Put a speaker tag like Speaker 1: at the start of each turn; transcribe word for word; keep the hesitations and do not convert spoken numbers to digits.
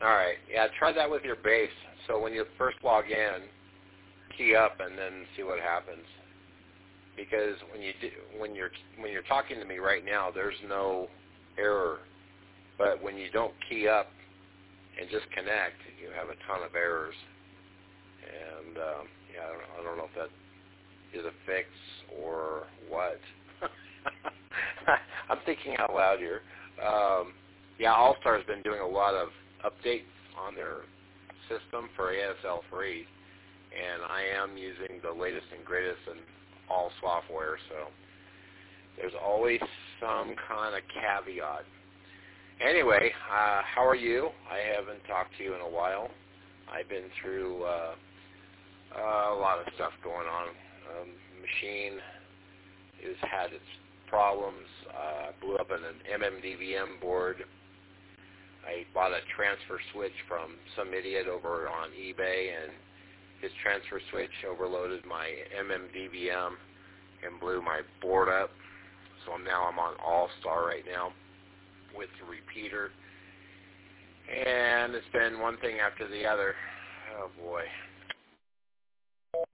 Speaker 1: All right. Yeah, try that with your base. So when you first log in, key up and then see what happens. Because when you do, when you're when you're talking to me right now, there's no error. But when you don't key up and just connect, you have a ton of errors. And um, yeah, I don't, I don't know if that is a fix or what. I'm thinking out loud here. Um, yeah, All-Star has been doing a lot of updates on their system for A S L three, and I am using the latest and greatest in all software, so there's always some kind of caveat. Anyway, uh, how are you? I haven't talked to you in a while. I've been through uh, uh, a lot of stuff going on. Um, machine has had its problems. Uh, blew up in an M M D V M board. I bought a transfer switch from some idiot over on eBay, and his transfer switch overloaded my M M D V M and blew my board up. So now I'm on All-Star right now with the repeater. And it's been one thing after the other. Oh, boy.